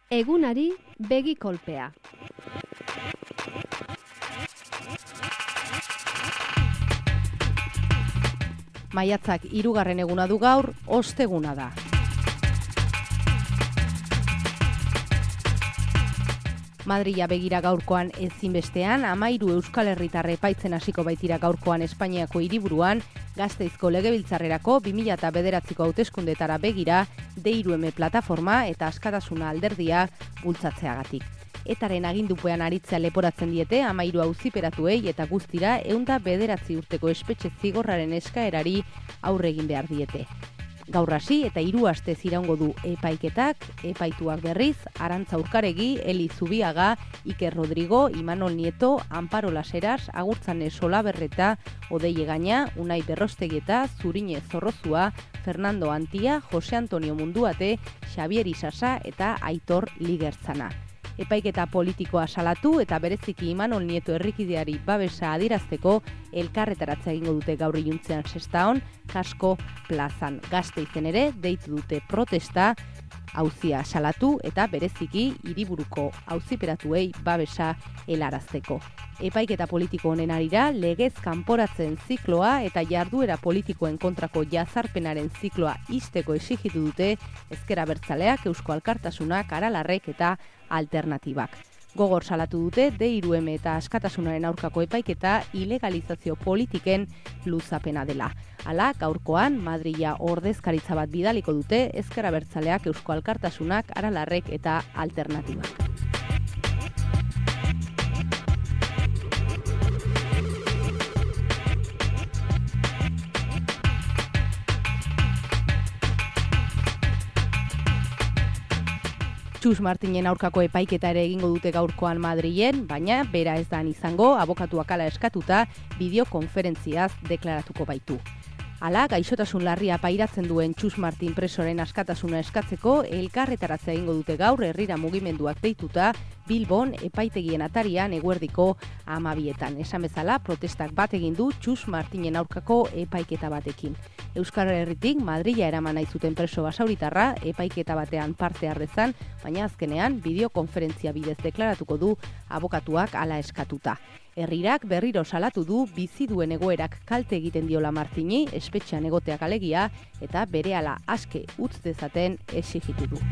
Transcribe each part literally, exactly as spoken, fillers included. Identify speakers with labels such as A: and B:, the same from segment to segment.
A: Egunari begi kolpea. Maiatzak hirugarren eguna du gaur, osteguna da. Madrila begira gaurkoan ezinbestean, hamairu Euskal Herritarre epaitzen hasiko baitira gaurkoan Espainiako hiriburuan, Gasteizko legebiltzarrerako bi mila bederatziko hauteskundetara begira, D hiru M plataforma eta askatasuna alderdia bultzatzeagatik. Etaren agindupean aritzea leporatzen diete hamairu auziperatuei eta guztira ehun eta bederatzi urteko espetxe zigorraren eskaerari aurre egin behar diete. Gaur hasi eta hiru astez iraungo du epaiketak, epaituak berriz, Arantza Urkaregi, Eli Zubiaga, Iker Rodrigo, Imanol Nieto, Amparo Laseras, Agurtzane Solaberreta, Odei Egaña, Unai Berrostegieta, Zurine Zorrozua, Fernando Antia, Jose Antonio Munduate, Xavier Isasa eta Aitor Ligertzana. Epaiketa politikoa salatu eta bereziki Imanol Nieto herrikideari babesa adierazteko elkarretaratzea egingo dute gaur iluntzean Sestaon, Kasko plazan. Gasteizen ere deitu dute protesta, auzia salatu eta bereziki hiriburuko auziperatuei babesa helarazteko. Epaiketa politiko honen arira, legez kanporatzen zikloa eta jarduera politikoen kontrako jazarpenaren zikloa ixteko exigitu dute Ezker Abertzaleak, Eusko Alkartasunak, Aralarrek eta Alternatibak. Gogor salatu dute D hiru M eta askatasunaren aurkako epaiketa ilegalizazio politiken luzapena dela. Hala, gaurkoan Madrila ordezkaritza bat bidaliko dute Ezker Abertzaleak, Eusko Alkartasunak, Aralarrek eta Alternatibak. Txus Martinen aurkako epaiketa ere egingo dute gaurkoan Madrilen, baina bera ez da izango, abokatuak hala eskatuta bideokonferentziaz deklaratuko baitu. Hala, gaixotasun larria pairatzen duen Txus Martin presoren askatasuna eskatzeko elkarretaratzea egingo dute gaur herrira mugimenduak deituta Bilbon epaitegien atarian eguerdiko hamabietan. Esan bezala, protestak bat egin du Txus Martinen aurkako epaiketa batekin. Euskal Herritik Madrila eraman nahi zuten preso basauritarra epaiketa batean parte harrezan, baina azkenean bideokonferentzia bidez deklaratuko du abokatuak hala eskatuta. Herrirak berriro salatu du bizi duen egoerak kalte egiten diola Martini, espetxean egoteak alegia eta berehala aske utz dezaten exigitu du.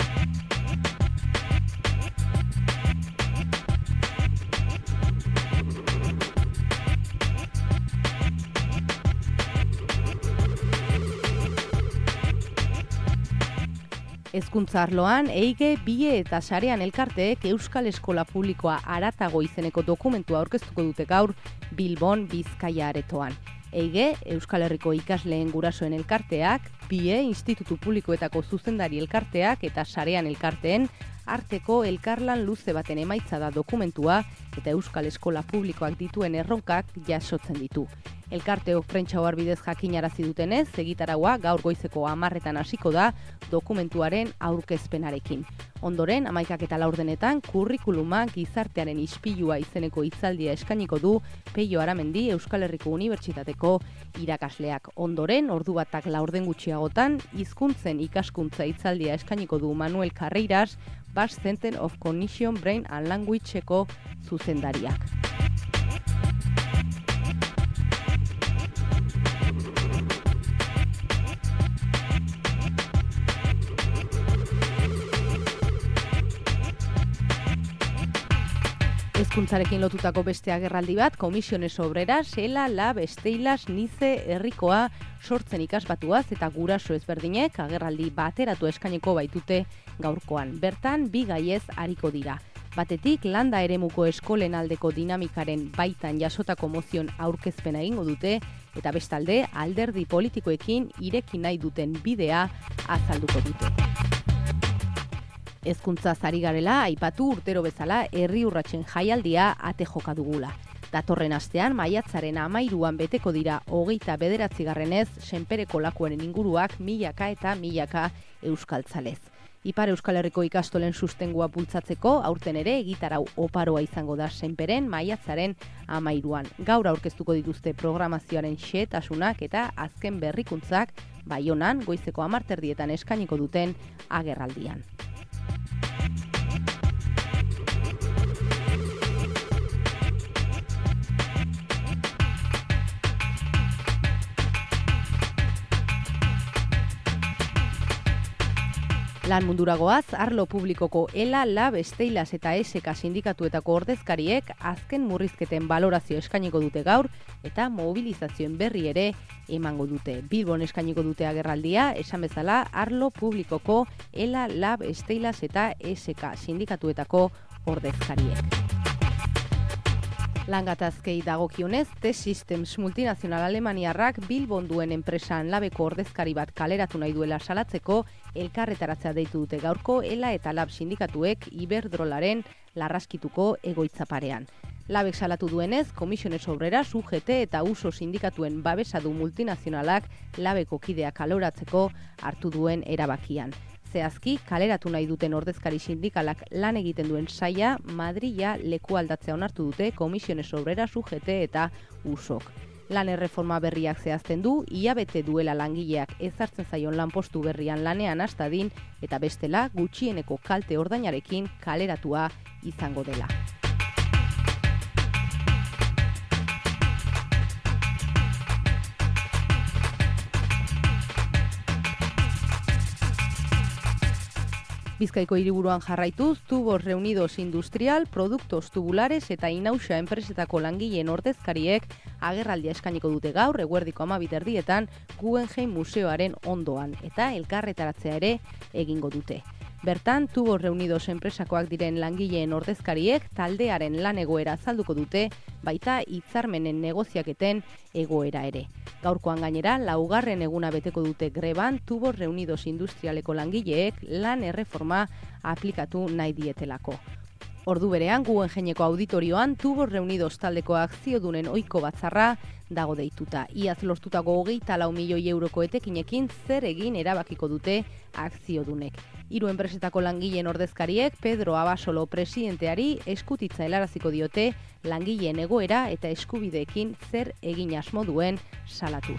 A: Hezkuntza arloan, Eige, Bie eta Sarean elkarteek Euskal Eskola Publikoa haratago izeneko dokumentua aurkeztuko dute gaur Bilbon Bizkaia aretoan. Eige, Euskal Herriko ikasleen gurasoen elkarteak, Bie, Institutu Publikoetako zuzendari elkarteak eta Sarean elkarteen arteko elkarlan luze baten emaitza da dokumentua eta Euskal Eskola Publikoak dituen erronkak jasotzen ditu. Elkarteok prentsa oharbidez jakinarazi dutenez, egitaraua gaur goizeko hamarretan hasiko da dokumentuaren aurkezpenarekin. Ondoren, hamaikak eta laurdenetan, kurrikuluma gizartearen ispilua izeneko hitzaldia eskainiko du Peio Aramendi Euskal Herriko Unibertsitateko irakasleak. Ondoren, ordu batak laurden gutxiagotan, hizkuntzen ikaskuntza hitzaldia eskainiko du Manuel Carreiras, Basque Center of Cognition, Brain and Language-eko zuzendariak. Hezkuntzarekin lotutako beste agerraldi bat, Komisiones Obreras, Ela, Lab, Esteilas, Nize, Herrikoa, sortzen ikasbatuaz eta guraso ezberdinek agerraldi bateratu eskaineko baitute gaurkoan. Bertan, bi gaiez ariko dira. Batetik, landa eremuko eskolen aldeko dinamikaren baitan jasotako mozion aurkezpena egingo dute, eta bestalde, alderdi politikoekin ireki nahi duten bidea azalduko dute. Hezkuntza ari garela, aipatu urtero bezala herri urratsen jaialdia ate joka dugula. Datorren astean, maiatzaren hamairuan beteko dira hogeita bederatzigarrenez, senpereko lakuaren inguruak milaka eta milaka euskaltzalez. Ipar Euskal Herriko ikastolen sustengua bultzatzeko, aurten ere egitarau oparoa izango da senperen maiatzaren hamairuan. Gaur aurkeztuko dituzte programazioaren xehetasunak eta azken berrikuntzak Baionan goizeko hamarterdietan eskainiko duten agerraldian. Lan munduragoaz, arlo publikoko ELA, LAB, Steilas eta E S K sindikatuetako ordezkariek azken murrizketen balorazio eskainiko dute gaur eta mobilizazioen berri ere emango dute. Bilbon eskainiko dute agerraldia, esan bezala, arlo publikoko ELA, LAB, Steilas eta E S K sindikatuetako ordezkariek. Langatazkei dagokionez, T-Systems multinazional alemaniarrak Bilbon duen enpresan labeko ordezkari bat kaleratu nahi duela salatzeko elkarretaratzea deitu dute gaurko ELA eta LAB sindikatuek Iberdrolaren larraskituko egoitza parean. Labek salatu duenez, Komisiones Obreras, U G T eta Uso sindikatuen babesadu multinazionalak labeko kideak kaloratzeko hartu duen erabakian. Zehazki, kaleratu nahi duten ordezkari sindikalak lan egiten duen saia, Madrila leku aldatzea onartu dute Komisiones Obreras, U G T eta Usok. Lan erreforma berriak zehazten du, hilabete duela langileak ezartzen zaion lanpostu berrian lanean hastadin eta bestela gutxieneko kalte ordainarekin kaleratua izango dela. Bizkaiko hiriburuan jarraituz, Tubos Reunidos Industrial, Productos Tubulares eta Inauxa enpresetako langileen ordezkariek agerraldia eskainiko dute gaur, eguerdiko hamabi erdietan Guggenheim Museoaren ondoan, eta elkarretaratzea ere egingo dute. Bertan, Tubos Reunidos enpresakoak diren langileen ordezkariek taldearen lan egoera azalduko dute, baita hitzarmenen negoziaketen egoera ere. Gaurkoan gainera, laugarren eguna beteko dute greban Tubos Reunidos Industrialeko langileek lan erreforma aplikatu nahi dietelako. Ordu berean, Guggenheimeko auditorioan Tubos Reunidos taldeko akziodunen ohiko batzarra dago deituta. Iaz lortutako hogeita lau milioi euroko etekinekin zer egin erabakiko dute akziodunek. Hiru enpresetako langileen ordezkariek Pedro Abasolo presidenteari eskutitza helaraziko diote langileen egoera eta eskubideekin zer egin asmo duen salatuz.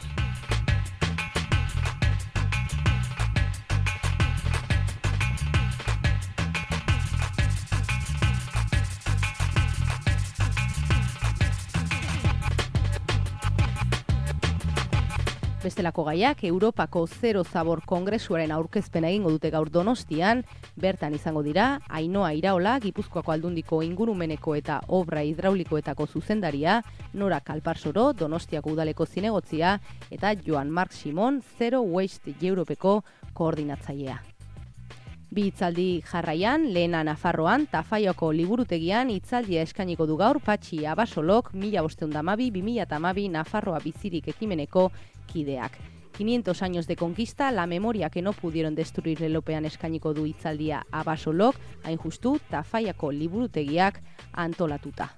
A: Bestelako gaiak, Europako Zero Zabor Kongresuaren aurkezpena egingo dute gaur Donostian, bertan izango dira, Ainhoa Iraola, Gipuzkoako Aldundiko ingurumeneko eta obra hidraulikoetako zuzendaria, Nora Kalparsoro, Donostiako udaleko zinegotzia, eta Joan Marc Simon, Zero Waste Europeko koordinatzailea. Bi hitzaldi jarraian, lehena Nafarroan, Tafaiako liburutegian hitzaldia eskainiko du gaur Patxi Abasolok, mila bostehun eta hamabi bi mila hamabi Nafarroa bizirik ekimeneko kideak. quinientos años de conquista, la memoria que no pudieron destruir lelopean eskainiko du hitzaldia Abasolok, hain justu Tafaiako liburutegiak antolatuta.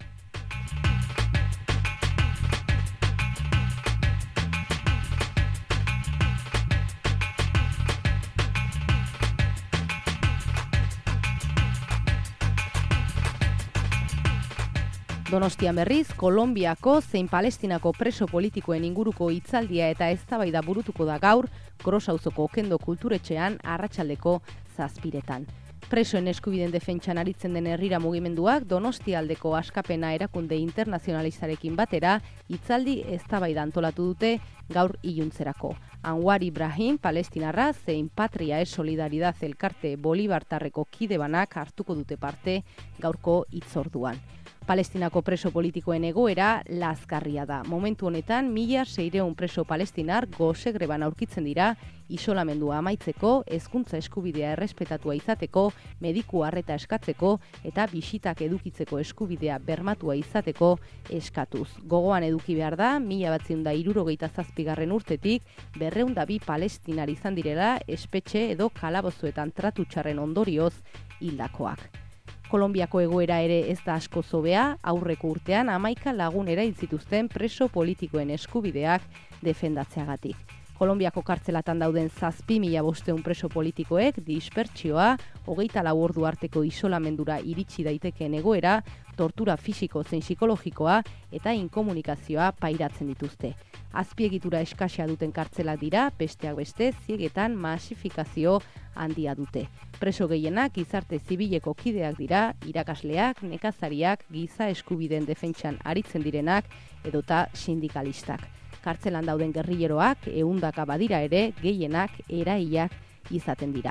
A: Donostian berriz, Kolonbiako zein Palestinako preso politikoen inguruko hitzaldia eta eztabaida burutuko da gaur, Gros auzoko Okendo kulturetxean arratsaldeko zazpiretan. Presoen eskubideen defentsan aritzen den herrira mugimenduak Donostialdeko askapena erakunde internazionalistarekin batera hitzaldi eztabaida antolatu dute gaur iluntzerako. Anwar Ibrahim, palestinarra, zein Patria es Solidaridad elkarte Bolibartarreko kide banak hartuko dute parte gaurko hitzorduan. Palestinako preso politikoen egoera lazgarria da. Momentu honetan, mila seiehun preso palestinar gose greban aurkitzen dira, isolamendua amaitzeko, hezkuntza eskubidea errespetatua izateko, mediku arreta eskatzeko eta bisitak edukitzeko eskubidea bermatua izateko eskatuz. Gogoan eduki behar da, mila batziehun eta hirurogeita zazpigarren urtetik, berrehun eta bi palestinar izan direla, espetxe edo kalabozuetan tratu txarren ondorioz hildakoak. Kolonbiako egoera ere ez da asko zobea, aurreko urtean hamaika lagun erail zituzten preso politikoen eskubideak defendatzeagatik. Kolonbiako kartzelatan dauden zazpi mila bostehun preso politikoek dispertsioa, hogeita lau ordu arteko isolamendura iritsi daitekeen egoera, tortura fisiko zein psikologikoa eta inkomunikazioa pairatzen dituzte. Azpiegitura eskasia duten kartzelak dira, besteak beste, ziegetan masifikazio handia dute. Preso gehienak gizarte zibileko kideak dira, irakasleak, nekazariak, giza eskubideen defentsan aritzen direnak edota sindikalistak. Kartzelan dauden gerrilleroak, ehundaka badira ere, gehienak erailak izaten dira.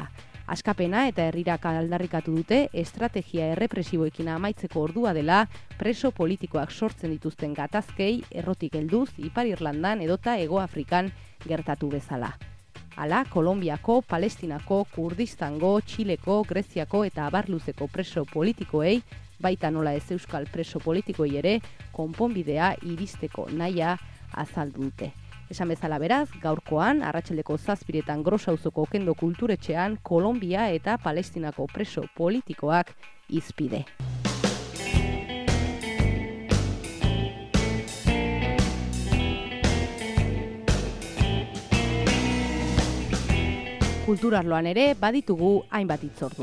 A: Askapena eta herrirak aldarrikatu dute estrategia errepresiboekin amaitzeko ordua dela preso politikoak sortzen dituzten gatazkei errotik helduz Ipar Irlandan edota Hego Afrikan gertatu bezala. Hala, Kolonbiako, Palestinako, Kurdistango, Txileko, Greziako eta abarluzeko preso politikoei, baita nola ez euskal preso politikoei ere, konponbidea iristeko nahia azaldu dute. Esan bezala beraz, gaurkoan, arratsaldeko zazpiretan Grosauzoko Okendo Kulturetxean, Kolonbia eta Palestinako preso politikoak hizpide. Kulturarloan ere baditugu hainbat hitzordu.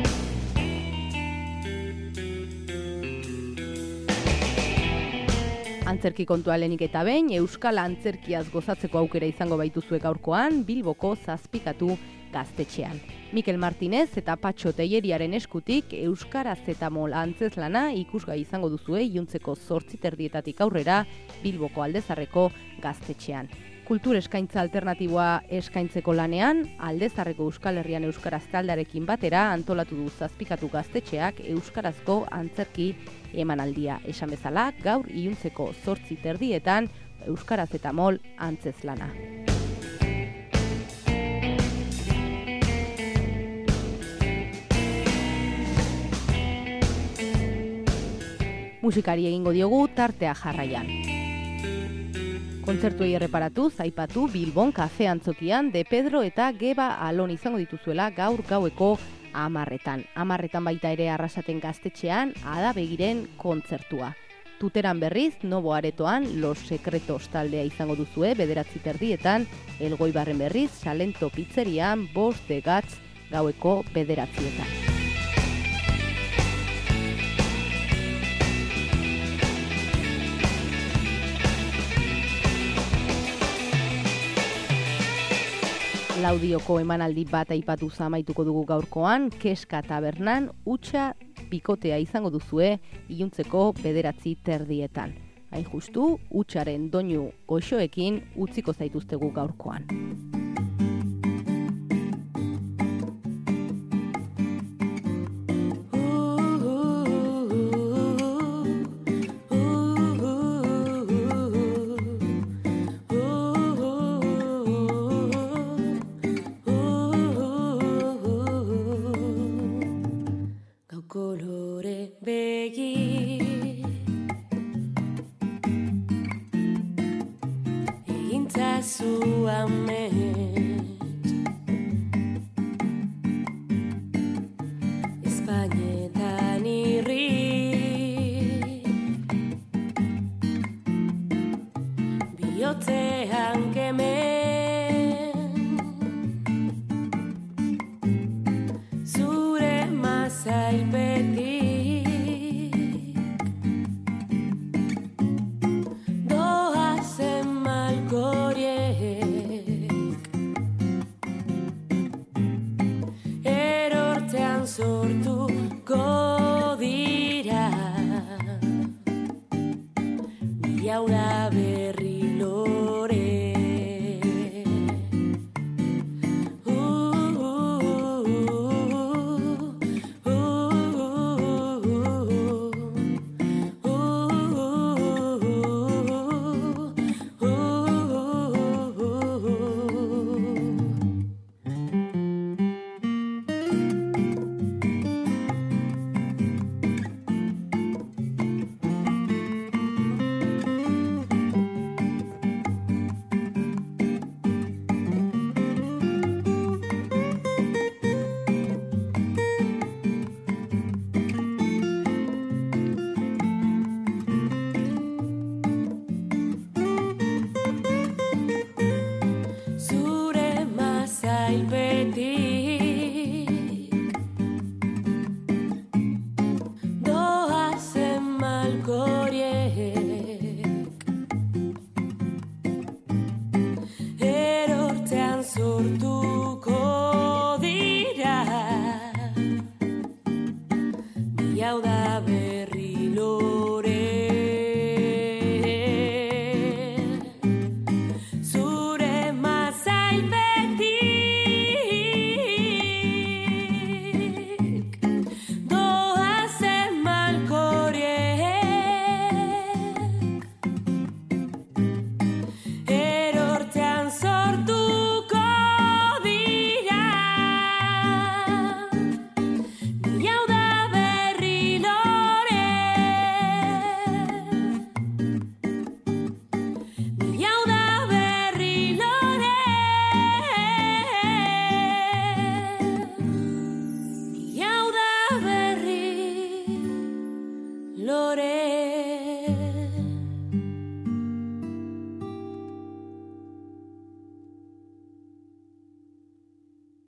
A: Antzerki kontua lehenik eta behin, euskal antzerkiaz gozatzeko aukera izango baituzue gaurkoan, Bilboko Zazpikatu gaztetxean. Mikel Martinez eta Patxo Telleriaren eskutik euskaraz eta mol antzezlana ikusgai izango duzue iluntzeko zortzi terdietatik aurrera Bilboko Aldezarreko gaztetxean. Kultur eskaintza alternatiboa eskaintzeko lanean, Aldezarreko Euskal Herrian euskaraz taldearekin batera antolatu du Zazpikatu gaztetxeak euskarazko antzerki emanaldia. Esan bezala, gaur iluntzeko zortzi terdietan euskaraz eta mol antzezlana. Musikari egingo diogu tartea jarraian. Kontzertuei erreparatuz, aipatu Bilbon kafe antzokian De Pedro eta Geba Alon izango dituzuela gaur gaueko amarretan. Amarretan baita ere Arrasaten gaztetxean Ada Begiren kontzertua. Tuteran berriz, Nobo Aretoan Los Secretos taldea izango duzue bederatzi terdietan, Elgoibarren berriz Salento Pizzerian Bost de Gatz gaueko bederatzietan. Laudioko emanaldi bat aipatu amaituko dugu gaurkoan, Keska Tabernan hutsa bikotea izango duzue iluntzeko bederatzi terdietan. Hain justu, hutsaren doinu goxoekin utziko zaituztegu gaurkoan.
B: Kolore begi egintzazu amets Espainetan irri bihotzean kemen zure mazaipetik doazen malkoriek erortean sortuko dira biaura berri lore. Zure mazaipetik